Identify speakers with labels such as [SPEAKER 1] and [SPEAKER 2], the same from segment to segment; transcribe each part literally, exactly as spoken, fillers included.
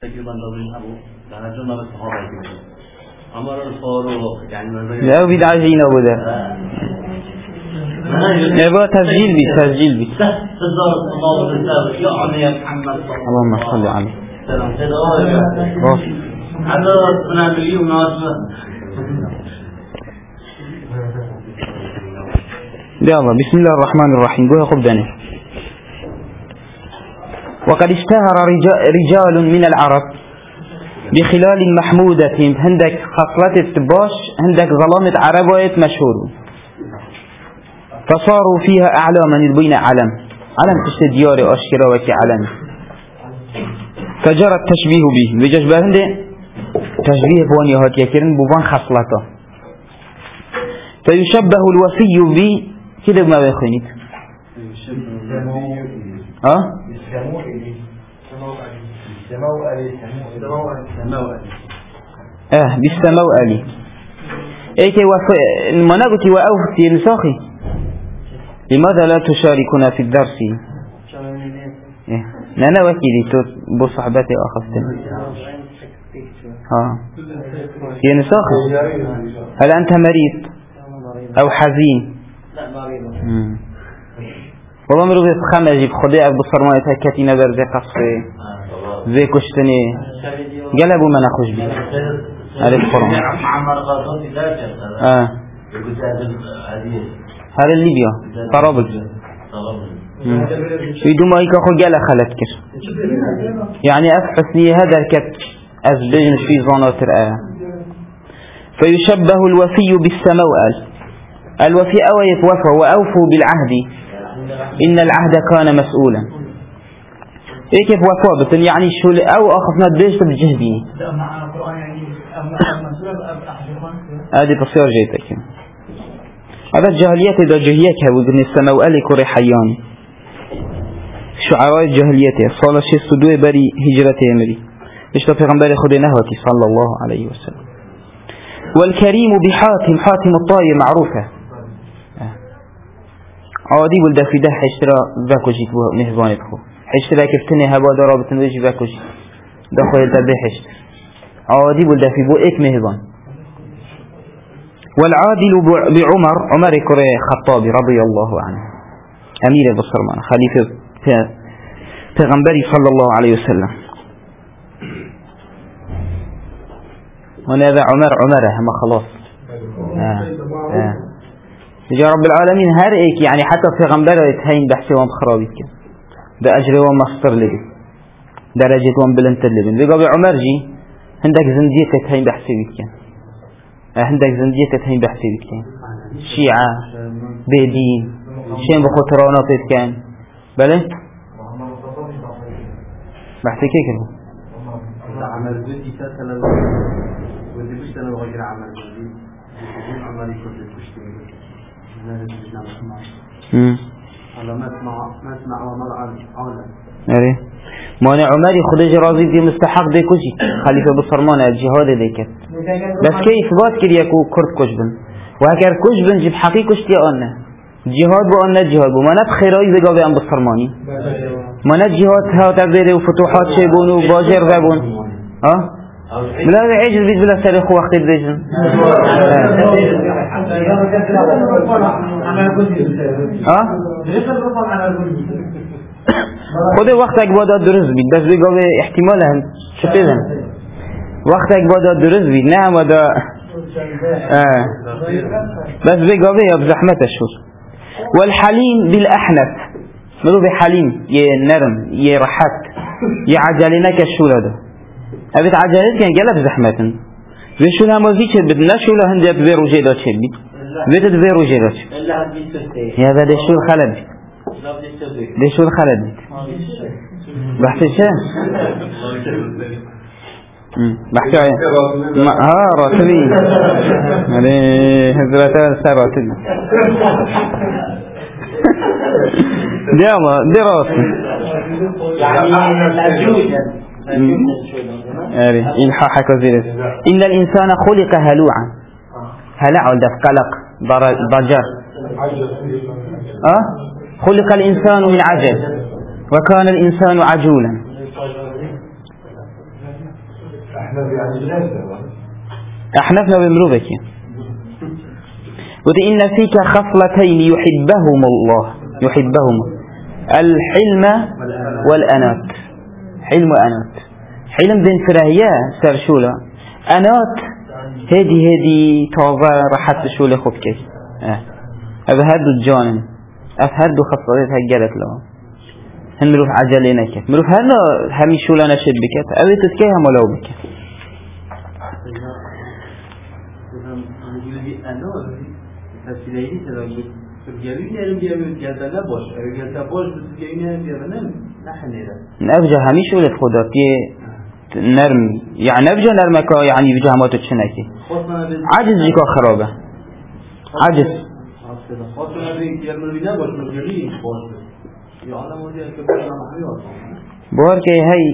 [SPEAKER 1] لا بيد عجين أبو ده يبقى تسجيل بي تسجيل بي اللهم صل عليه يلا بسم الله الرحمن الرحيم. قول قبداني. وقد اشتهر رجال من العرب بخلال محمودة هندك خصلة التباش هندك ظلامة عربية مشهور فصاروا فيها أعلاما يبين علم علم تشت دياري أشكرا وكي علم فجرى التشبيه به بجشبه هنده تشبيه بوان يهات يكرن بوان خصلته فيشبه الوفي به كده بما بيخونيت ها اه بالسموألي ايكي وفي المناقتي وأوفتي نساخي لماذا لا تشاركنا في الدرس إيه؟ أنا وكيلي بو صحبتي أخذتني ها يا نساخي هل أنت مريض أو حزين؟ لا مريض. والله مروا في خمسة جيب خدي أبو صرمانة هكتي نبر زي قصفي زي كشتني قلبوا ما نخش بي هذا القرآن آه هذا الليبيا طرابلس يدو ما يكاخو قال خلت كر يعني أفحسني هذا الكت أزبجن في ظنات الآية فيشبه الوفي بالسموأل الوفي أويت وفى وأوفوا بالعهد إن العهد كان مسؤولا إيه كيف وفى بطن يعني شو أو أخفنا الديش بالجهدي هذه تصير جيتك هذا الجاهلية إذا جهيتها وابن السموألي كوري حياني شعراء الجاهلية صالة شيء صدوه بري هجرته مري اشتا پیغمبر خود نهاتي صلى الله عليه وسلم. والكريم بحاتم حاتم الطائر معروفة عادي ولده في ده حشترا ذاكو جيت مهزاني بخو حشترا كفتني هبا درابطن ويجي ذاكو جيت دخو يلتبه حشتر عادي ولده في بو اك مهزان. والعادل بعمر عمر كري خطابي رضي الله عنه أمير بصرمان خليفة پیغمبري صلى الله عليه وسلم. هنا ذا عمر عمره ما خلاص آه. آه. يا رب العالمين هر ايك يعني حتى پیغمبر يتهين بحثي وان خرابي كن ده أجري وان مصدر لبن درجة وان بلنتر لبن بيقى عمر جي عندك زندية تتهين بحثي بكن عندك زندية تتهين بحثي بكن شيعة بيدين شين بخطرانات كان بله بحثي كيف كنه
[SPEAKER 2] عمل بدي تسأل ودي بشتغل غير عمل بدي عملي كنت بشتغل لازم نسمع امم على ما اسمع ما اسمع وما عاوز
[SPEAKER 1] أري ما أنا عمري خديج راضي دي مستحق ده كوشي خليفة بصرمان الجهاد ده كت بس كيف بات كده يكو كرد كشبن وهكذا كشبن جب حقيقة اشتيا أنه جهاد وأنه جهاد وما نتخيرای بجا به ام بصرمانی ما نت جهاد ها تبدیل و فتوحات شیبون و باجر زبون ها بلا عجز بيت بلا تاريخ وقت الدجن ها خود وقت اقبادات درست بید بس بگا به احتمال هم شفیدن وقت اقبادات درست بید نه ودا بس بگا به اب زحمت شد. والحليم بالأحنف ماذا بحليم ينرم يرحت يعجلناك الشولة ده أبيت عجلت كان جلب زحمة بشولها مزيك بدنا شولة هندي بفيرو جيدات شبي بيت بفيرو جيدات يا هذا ده شول خلد ده شول خلد بحث الشام بحث عين ها راتبي عليه هزرتان سراتبي ديما دراسة يعني إلحاحك وزيرس إن الإنسان خلق هلوعا هلع ودف قلق ضجر أه خلق الإنسان من عجل وكان الإنسان عجولا أحنفنا بمروبك وذي إن فيك خصلتين يحبهم الله يحبهم الحلم والأنات حلم وأنات حلم بين فراهية سرشولة أنات هذه هذه توضع راحت شولة خبك أه. أبهد الجانن أفهد خصلت هجلت له هن مروف عجلينك مروف هلا همي شولة نشد بكت أبي تسكيها ملو بك
[SPEAKER 2] تسليني تلاقي تجيبين يا ربي من جهة لا باش جهة باش بتجيبين يا ربي نحن هذا
[SPEAKER 1] نبجة هميش ولا خدا تي نرم يعني نبجة نرمك يعني بجاه ما تشنكي عجز جيك خرابة عجز
[SPEAKER 2] خاصة بين يا ربي لا باش بتجيبين باش يعلم وجه كبير ما حيوه
[SPEAKER 1] بوركي هاي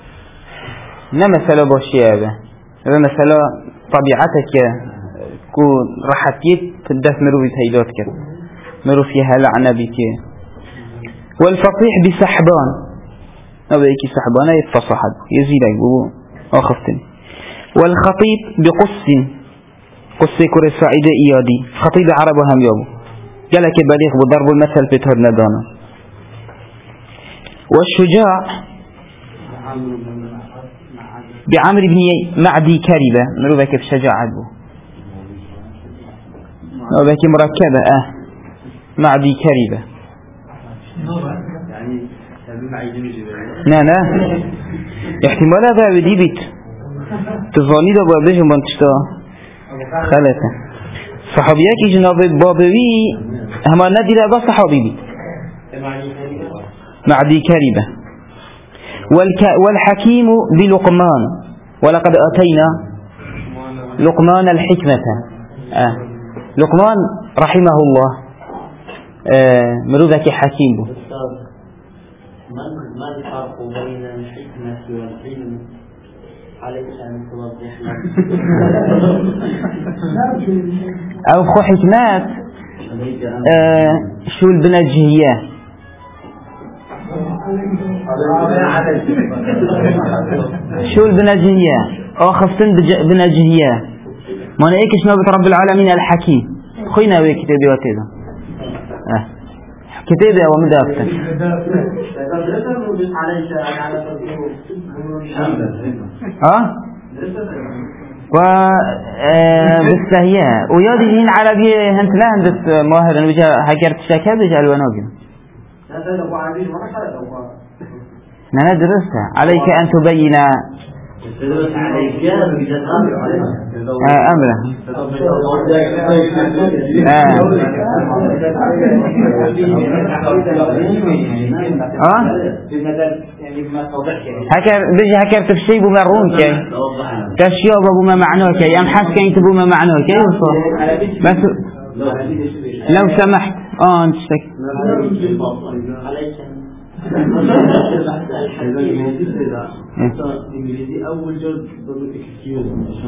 [SPEAKER 1] نمثل باشي هذا هذا مثلا طبيعتك كو راحتيت تدف مروي تهيدات كده مرو فيها لعنة بيتي والفصيح بسحبان نبيكي سحبان يتصحد يزيد يقول أخفتني والخطيب بقص قص كور السعيدة إيادي خطيب عرب هم يابو قالك بليغ بضرب المثل في تهر ندانا والشجاع بعمر بن معدي كربة مرو بك في شجاعة بو نوبك مركبة اه معدي كريبة
[SPEAKER 2] يعني معي جميل
[SPEAKER 1] لا لا احتمال هذا بدي بيت تظني ده بابجه منتشتا خلته صحابيك جناب بابوي هما ندي لا بس صحابي بي معدي كريبة والك والحكيم بلقمان ولقد أتينا لقمان الحكمة اه لقمان رحمه الله آه مروذك حكيم بو
[SPEAKER 3] ما الفرق بين الحكمة والعلم عليك أن توضح
[SPEAKER 1] أو خو حكمات آه شو البنجهية شو البنجهية أو خفتن بنجهية ما نأيك شنو رب العالمين الحكيم خوينا بي كتابي واتيدا اه كتابي او مدافع اه و بالسهية ويادي جين عربية هنت لا هندت ماهر انه بيجا هكرت شاكا بيجا الونوغن انا درستها عليك ان تبين أمره آه هكر بيجي هكر تفسير بما رون كي تشياب بما معناه كي أم حس كي ينتبه بما معناه كي بس لو سمحت آه أنت شك
[SPEAKER 2] الإنجليزي أول جزء ضمن إكسكيوز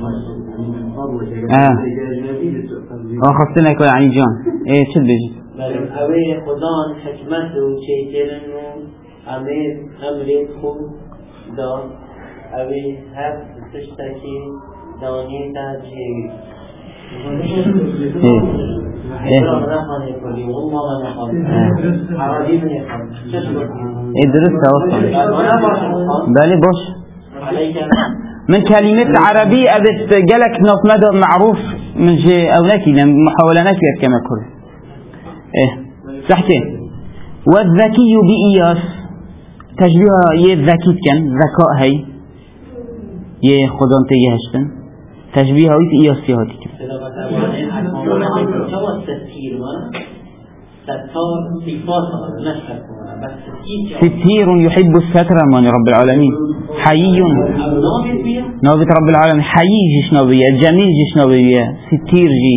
[SPEAKER 1] آه آه خصنا يكون يعني جون إيه شو بيجي
[SPEAKER 3] أوي خدان حكمته شيء كأنه أمير أمري خو دان أوي هب تشتكي داني تاجي
[SPEAKER 1] درست أصلا بالي بوش من كلمة عربي أبت جلك نص مدى معروف من جي أولكي محاولة نكير كما كل إيه صحتين والذكي بإياس تجلوها يه الذكي كان ذكاء هي يه خدان تيهشتن تشبيه هاي إياس هاتي كم ستير يحب الستر من رب العالمين حيي نوبة رب العالمين حيي جيش نوبية جميل جيش نوبية ستير جي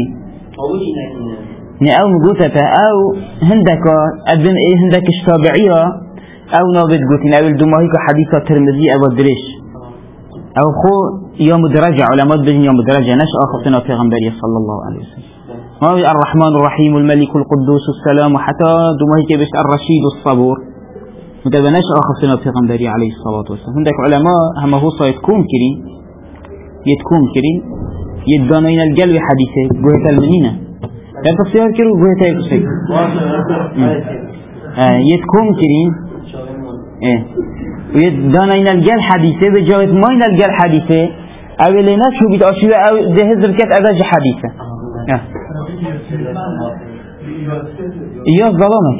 [SPEAKER 1] أو مقوتة أو هندك أدن إيه هندك الشتابعية أو نوبة قوتين أو الدماهيك حديثة ترمزي أو الدريش أو خو يوم درجة علماء بجن يوم درجة نشأ أخذنا في غنبري صلى الله عليه وسلم هو الرحمن الرحيم الملك القدوس السلام حتى دمهك بس الرشيد الصبور متبناش آخر سنة پیغمبری علیه الصلاة والسلام. هندك علماء هم هو صايد كوم كري يتكوم كري يدانين القلب حديثه جوهة المنينة لا تصير كرو جوهة يكسك آه يتكوم كري إيه ويدانين القلب حديثه بجوة ما ين القلب حديثه أولنا شو بتأشياء أو جهز ركعت أداج حديثه آه إياه ظلامك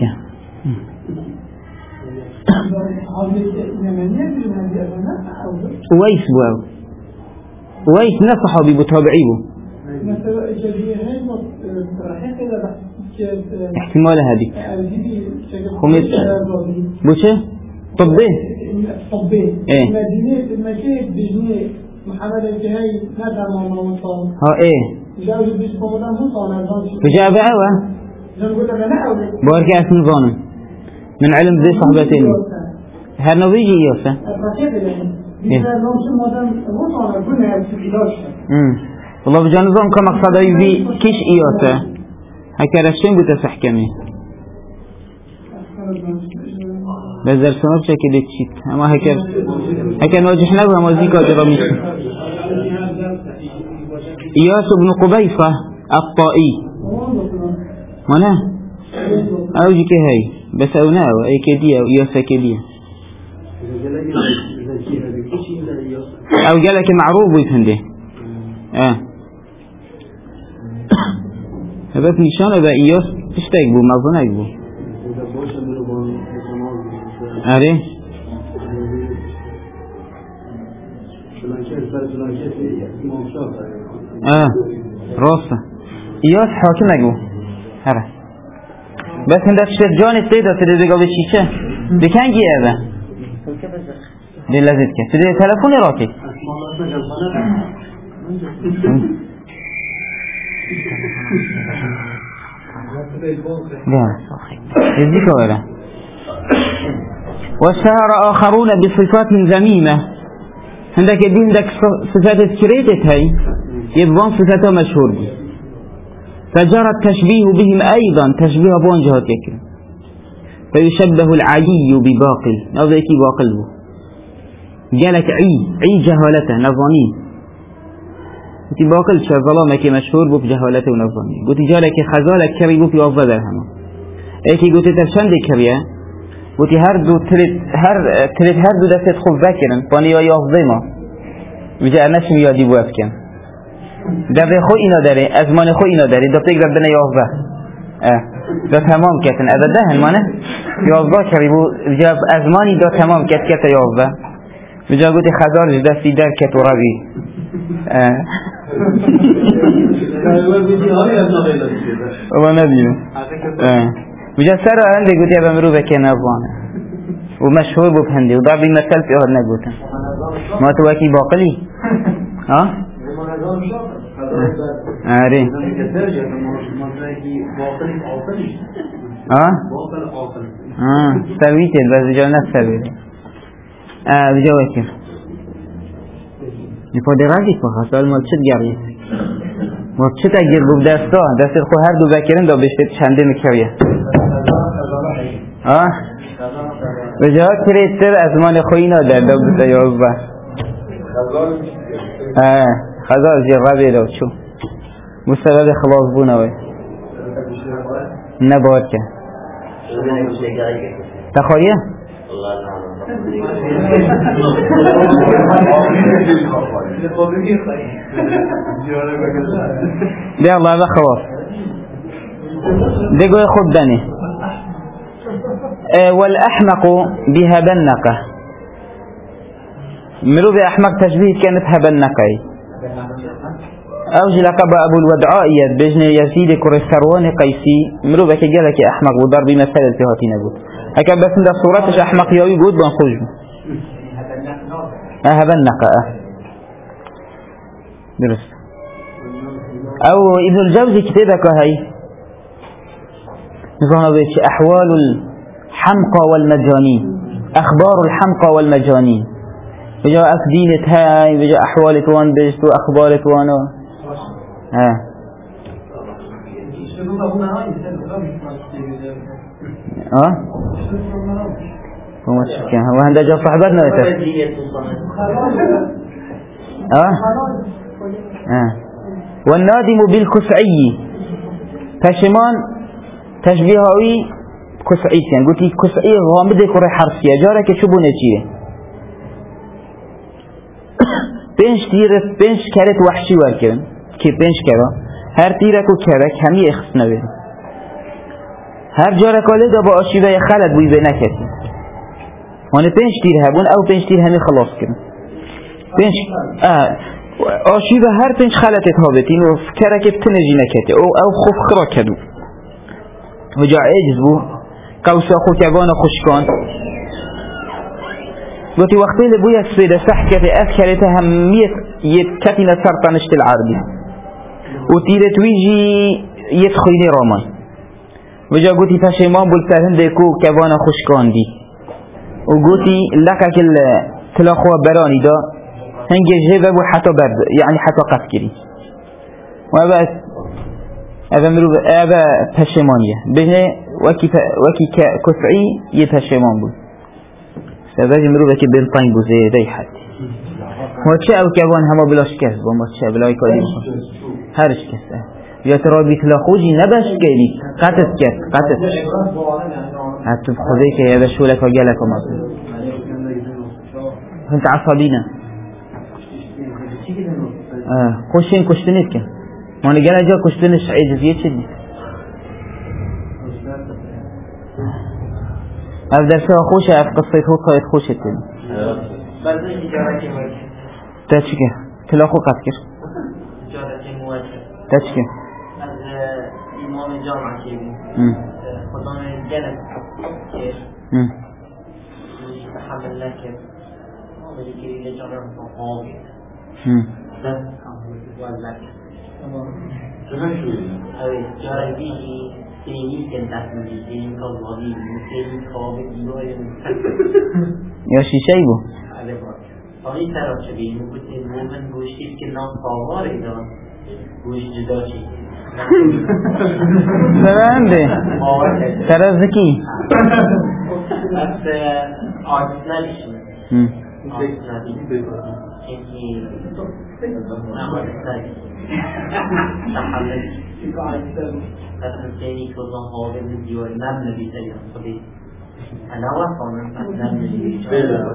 [SPEAKER 1] ويس بواو ويس نه صحابي بتابعي بو احتمال هذه خمس بوشه طبي
[SPEAKER 4] طبي
[SPEAKER 1] ايه
[SPEAKER 4] مدينة المكان بجنيه محمد الجهاي ندعم مع مصاب
[SPEAKER 1] ها ايه
[SPEAKER 4] جاوز بيش بمدام مصاب
[SPEAKER 1] فجاء بقى
[SPEAKER 4] نقول لك انا اول
[SPEAKER 1] بارك اسم ظانم من علم ذي صحبتين هر نويجي إياسا إيه والله بجانزان كمقصد أيضي كيش إياسا هكا رشين بتسحكمي بذر سنة بشكل تشيت أما هكا هكا نواجه نبه أما ذيك أجرامي إياس بن قبيصة الطائي مانا أوجي كهي بس أوناو أي كدية وإياسا كدية أو جالك معروف ويفنده آه هذا نشان هذا إياس تشتاقبه ما ظناقبه أريه آه راسه إياس حاكم أقبه هره بس هندك شجان السيدة تريد قبل الشيشة بكان جي هذا للذي كيف تريد تلفوني راكي لا يزيك ولا واشتهر آخرون بصفات ذميمة عندك دي عندك صفات كريتت هاي يبقى صفاتها مشهور دي فجرى التشبيه بهم أيضا تشبيه بون جهات يكرم فيشبه العي بباقل هذا يكي باقل بو قالك عي عي جهالته نظاني قلت باقل شا ظلامك مشهور بو بجهالته ونظاني قلت جالك خزالك كري بو في أفضل درهما ايكي قلت ترشند كريا قلت هر دو تريد هر تريد هر دو دست خوب ذكرن باني يا يافضيما بجا نشم يادي بو افكن دبه خو اینا داره ازمان خو اینا داره دو تیگ ربنا یازده اه دو تمام کتن ابدا هنمانه یازده کری بو جاب ازمانی دو تمام کت کت یازده بجا گوتی خزار دستی در کت و روی اه و ندیم اه بجا سر هنده گوتی ابا مرو بکن ازمانه و مشهور بو پهنده و ضربی مثل فی آهد نگوتن ما تو وکی باقلی ها آره آه آه سويت بس جا نسوي آه بجا وكيف يفادي راجي فخاص سؤال ما تشد جاري ما تشد أجر بودستا دست خو هر دو بکرن دو بشت چنده مکویه آه بجا کریتر از من خوینا در دو بتا یازده آه خزار جربه دو شو مستبد خلاص بونوی نباد که تخوریه؟ بیا الله بخواف دیگوی خود دنی والأحمق بها بنقه مرو بأحمق تشبيه كانت هبنقه أوجي لقب أبو الودعائية بجن يزيد كريستروان قيسي مرو بك جالك أحمق وضرب مثال التهاتي نقول هكذا بس عند صورتش أحمق يوي قود بنخوش هبنقه درست أو ابن الجوزي كتابك هاي نظام بيش أحوال الحمقى والمجانين أخبار الحمقى والمجانين بجا أفدينة هاي بجا أحوال توان بجت وأخبار توانو ها ها وما تشكي وهذا جا صحبات نوته اه اه والنادم بالكسعي پشمان تشبيهاوي كسعي يعني قلت كسعي غامض كره حرفيه جاره که چوبو نچیه پنج تیر پنج کرت وحشی ورکن که پنج کرا هر تیرک و کرک همی اخص نبید هر جاره کاله دا با آشیوه خلط بوی به نکسی وانه پنج تیر هبون او پنج تیر همی خلاص کرن پنج آشیوه هر پنج خلطت هابتین و کرک بتنجی نکتی او او خوف خرا کدو و جا عجز بو قوسا خوکوان خوشکان گوتی وقتی لبوی اسفیده سح کتی اذکرته همیت یت کتینا سرطانشت العربی و تیرت ویجی یت خوینی رامان و جا گوتی پشیمان بول سرهنده کو کوان خوشکان دی و گوتی لکک تلاخوا برانی دا هنگه جیبه بو حتی برد یعنی حتی قف کری و ابا ابا مروب ابا پشیمانیه بینه وکی, وکی کسعی یه پشیمان بود سباجي مروبة كي بين طين بوزي داي حد هو تشاء وكيبون هما بلاش كسب وما تشاء بلا يكادي هرش كسب يا ترى بيتلاخوجي نبش كيلي قاتت كس قاتت هتب خذيك يا بشو لك وجالك وما انت عصبينا اه خوشين كشتنيت كن ما انا جانا جا كشتنش عجزية شدي هذا درسه خوشه اف قصه هو صايت خوشه تن
[SPEAKER 3] بعد اینکه جارکی موجه
[SPEAKER 1] تشکه تلاخو قفکر
[SPEAKER 3] جارکی موجه
[SPEAKER 1] تشکه
[SPEAKER 3] از امام جامعه که بیم خودان جلد کش تحمل نکرد ولی که لجارم فقاوی بس وزنکر اوه جارکی سینی کن تصمیدی سینی کازوادی سینی کابه دیوهای
[SPEAKER 1] یا شیشه ای بو
[SPEAKER 3] علی باید آنی طرف چه بیم و گوشتی مومن گوشتید که نام کاواره دار گوشت جدا چید
[SPEAKER 1] سرنده سرزکی
[SPEAKER 3] از آرسنالیش آرسنالی اینکی آرسنالی تحملی مثلا سینی که اوزان حاضر من دیوار نم نبیده یا خودی انا وفانم مثلا نبیده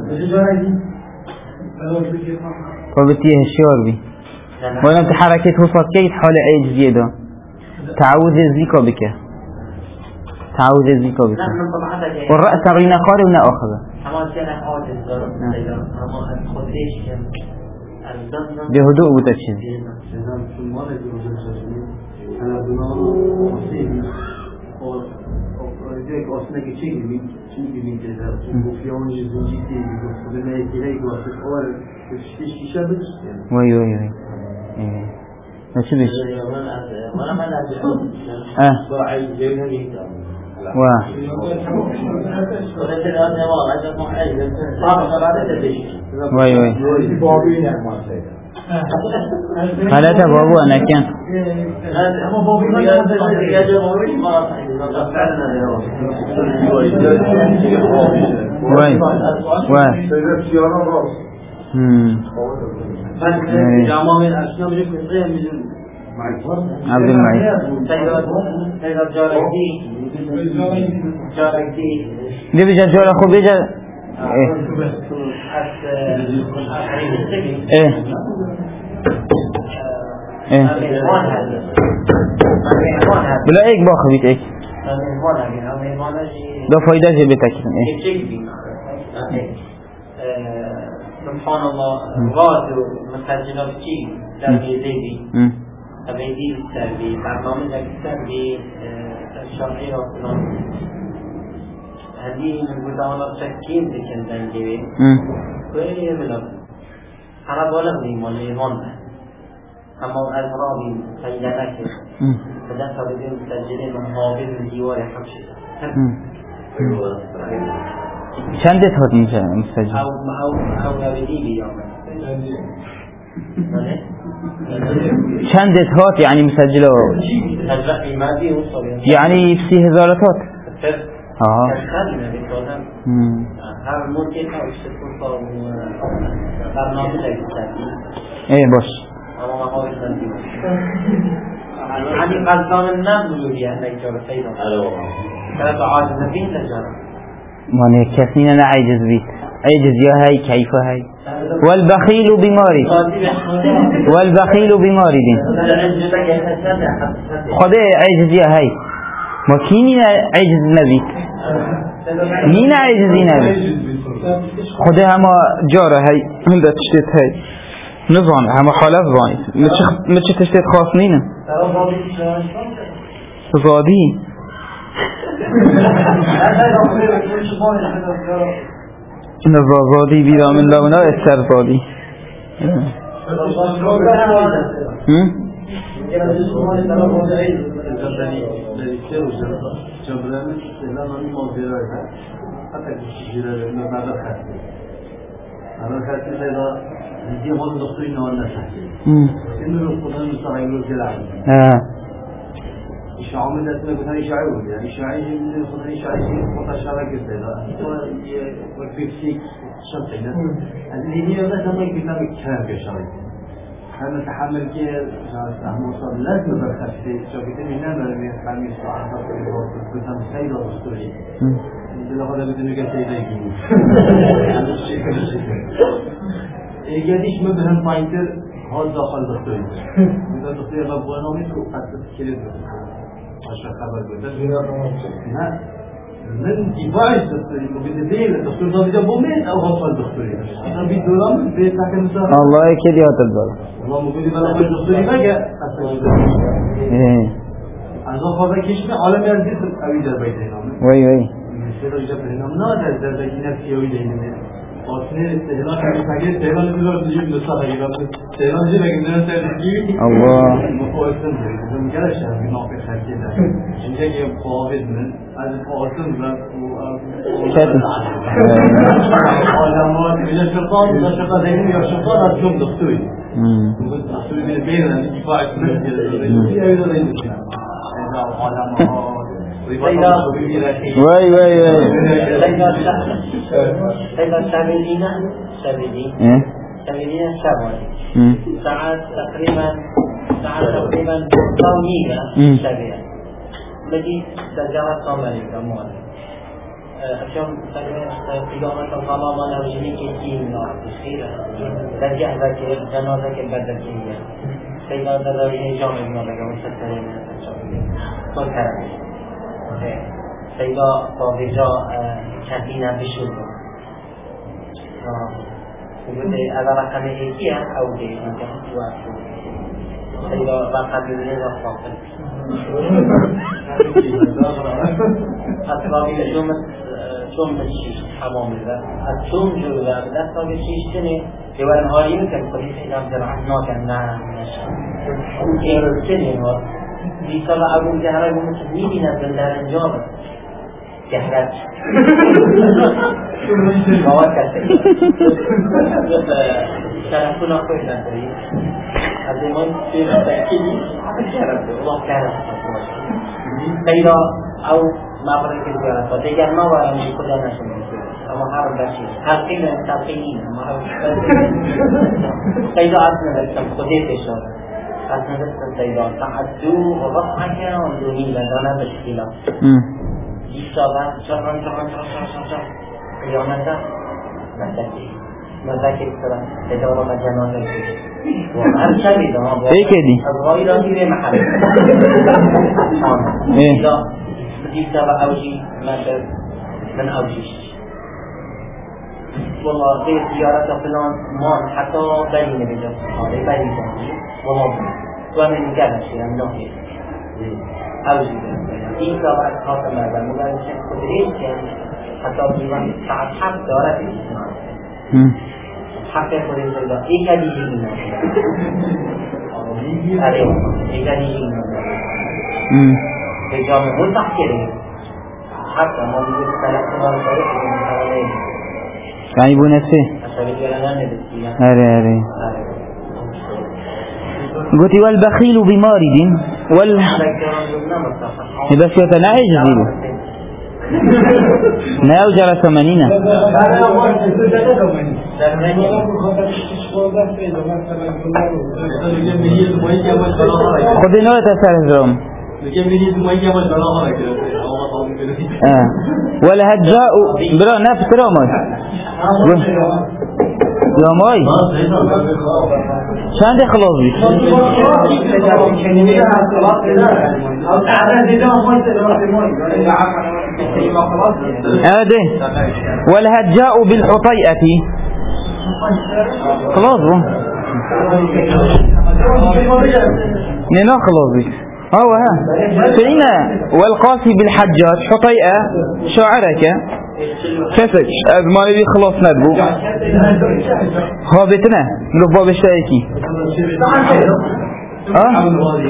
[SPEAKER 1] فبتيه الشعور بي وانا بتحركت وصلت كيف حال عيج زيادة تعوذ الزيكا بك تعوذ الزيكا بك والرأس رينا قاري ونا أخذه
[SPEAKER 3] اما كان حاجز دارم اما خودش كم
[SPEAKER 1] بهدوء وتشين
[SPEAKER 2] أنا بنا أصيب أو ذيك أصلا كشيء من شيء من كذا وفيون جزء جديد وبما يتلاقي وقت أول الشيء شابك
[SPEAKER 1] وي وي وي ما شبش
[SPEAKER 3] ولا ما لا
[SPEAKER 1] آه
[SPEAKER 3] باعي جينا جيتا
[SPEAKER 1] وا
[SPEAKER 3] ولا تلا نوا هذا ما حي صار صار تدش
[SPEAKER 1] وي وي هلا تبابو أنا كان
[SPEAKER 3] هم بابي يا يا جماعة ما فعلنا اليوم
[SPEAKER 1] وين وين هم
[SPEAKER 3] جامعة من أشياء من كثير من
[SPEAKER 1] عبد المعين
[SPEAKER 3] تيجا جاركتي جاركتي
[SPEAKER 1] دي بيجا جولا خو بيجا ايه ايه ايه بلا ايك باخ بيت ايك ده فايدة جي بتاكين ايه
[SPEAKER 3] سبحان الله غاد مسجلات چی در بیزیدی بیزید سربی برنامه سربی شرعی را فلان هذه من قدامنا تشكيل ذكر دنجوي كل ملك أنا بقولك دي مليون أما الأزرار سيدتك بدأت بدين مسجلين من حافظ من ديوار حبشة
[SPEAKER 1] چندت هات مسجل
[SPEAKER 3] أو أو أو نبدي بيوم
[SPEAKER 1] چندت هات يعني مسجله
[SPEAKER 3] مسجل مادي وصل
[SPEAKER 1] يعني في هزارات هات آه
[SPEAKER 3] خیلی می‌کنم هر موقعی که اشتباه با برنامه داشتی
[SPEAKER 1] ای باش
[SPEAKER 3] اما ما هایی ندیم علی قلبان نبودی نجار پیدا كانت عاجز بين تجارة
[SPEAKER 1] من كثيرا لا عاجز بيت عاجز يا هاي كيف هاي والبخيل بمارد والبخيل بمارد خدا عاجز يا هاي ما كيني عاجز نبيت مين عاجزي نبيت خدا هما جاره هاي هنده تشتت هاي نظام هما حالات ضانيت متش تشتت خاص نينا زادي نزازادی بیرام الله و نه استرزادی
[SPEAKER 2] شعامل اسمه بثاني شعور يعني شعير من خدني شعير متشابه كده هو وفيك شرطنا اللي هي مثلا ما يمكن نعمل كلام في شعير هذا تحمل كده هم وصل لازم بالخفيف شو بيتم هنا من خميس ساعات في كتاب سيد الأسطوري اللي هذا بدنا نقول سيد يجيب هذا الشيء كل شيء يجيش مبهم باينتر هذا داخل الأسطوري إذا الأسطوري غبوانه ميسكو قد تكلم عشان خبر بده لا من ديفايس بالدليل الدكتور ده بيجيبه من او هو الدكتور انا بيدورم في ساكن مثلا
[SPEAKER 1] الله يكدي هتدبر
[SPEAKER 2] والله موجود بلا الدكتور بقى
[SPEAKER 1] ايه
[SPEAKER 2] انا خاطر كيش عالم يزيد قوي ده بيتنا
[SPEAKER 1] وي وي
[SPEAKER 2] مثل جاب لنا ما ده ده نفسي قوي ده اصلا استهلاك المساجد استهلاك كله بيجيب نصها كده استهلاك دي بقى ده
[SPEAKER 1] الله
[SPEAKER 2] مفوسن من كده شهر من نوع خارجي ده جنجي قاعد من از قاصم و
[SPEAKER 1] شد
[SPEAKER 2] علامات من الشرطات ولا شرطة زين يا شرطات هتشوف دكتوري امم دكتوري من بين الدفاع من كده ايه ده ده علامات
[SPEAKER 1] وي وي وي
[SPEAKER 3] إذا سابقين سابقين سابقين سابقين ساعات تقريبا ساعات تقريبا ثانية سابقين بدي تجارة كاملة كمان عشان تقريبا القمامة ما نوجدين كتير نوع تشكيلة رجع ذاك جنازة كبدر كيا سيدا دلائل جامع ما بقى مستقبلين كل كلام سيدا طابجا كاتينا بشوف وجود هذا رقم إيكيا أو دي ممكن تواصل سيدا رقم يوجد خاصة أطلابي شوم شوم بشيش حمام ذا أشوم جو ذا بس طابي شيش تاني جوان هاري ممكن قليل إذا بدرعنا كان نعم وكير تاني هو دي صلاة أبو جهرة ومسلمين نزل دار الجامع جهرات مواد كثيرة شرفنا كل نسري هذا من في تأكيد شرف الله كان سيدا أو ما بريك الجهرة فتجمع ما وراء كل نسري أما حرب بشيء حقيقة تقيين ما هو سيدا أصلا لكم خديت الشر أصلا لكم سيدا تعدوا وضحك وندوني لنا مشكلة إشتغل شهرا شهرا شهرا شهرا قيامته مسكين مسكين ترى تدور مجنون الكل وهر شيء ده ما
[SPEAKER 1] إيه كذي
[SPEAKER 3] الغاية دي محل
[SPEAKER 1] إيه
[SPEAKER 3] لا بدي ترى أوجي مثل من أوجيش والله في زيارة فلان ما حتى بني نبيجا هذا بني جاني والله ومن كذا شيء منه أوجي این دارد خاطر مردم مگر چه خودریش که حتی دیوان ساعت حق دارد اسمان حق خودریش دارد ایک دیگه این اره ایک دیگه این به جامعه بود تحکیره حتی ما دیگه سلام کنار داره که
[SPEAKER 1] یعنی بو نفسه
[SPEAKER 3] اشاره گرانه نبسیه
[SPEAKER 1] اره اره قلت والبخيل بمارد وال بس يتنعج ذيله ناو جرى ثمانين خذي نوع تسال زوم آه. ولا هجاء برا نفس رامي يا ماي چند خلاص بی هذا ولا هجاء بالحطيئة خلاص بو نينا خلاص بي هو ها فإن والقاسي بالحجات حطيئة شعرك كسك ما نبي خلاص ندبو هابتنا نرفع بشتايكي اه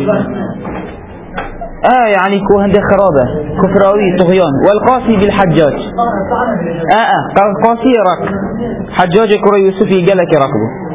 [SPEAKER 1] اه يعني كو هندي خرابة كفراوي طغيان والقاسي بالحجاج اه اه قاسي رك حجاج كرة يوسفي قالك ركبه